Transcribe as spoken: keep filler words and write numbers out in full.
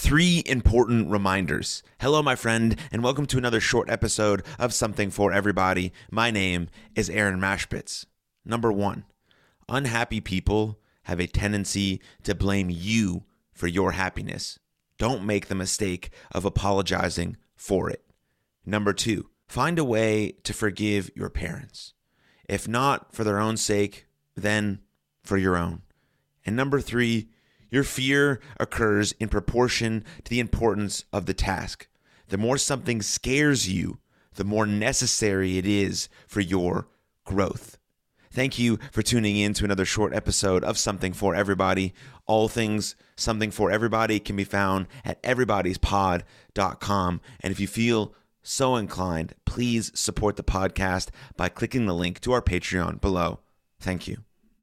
Three important reminders. Hello, my friend, and welcome to another short episode of Something for Everybody. My name is Aaron Mashpitz. Number one, unhappy people have a tendency to blame you for your happiness. Don't make the mistake of apologizing for it. Number two, find a way to forgive your parents. If not for their own sake, then for your own. And number three, your fear occurs in proportion to the importance of the task. The more something scares you, the more necessary it is for your growth. Thank you for tuning in to another short episode of Something for Everybody. All things Something for Everybody can be found at everybodies pod dot com. And if you feel so inclined, please support the podcast by clicking the link to our Patreon below. Thank you.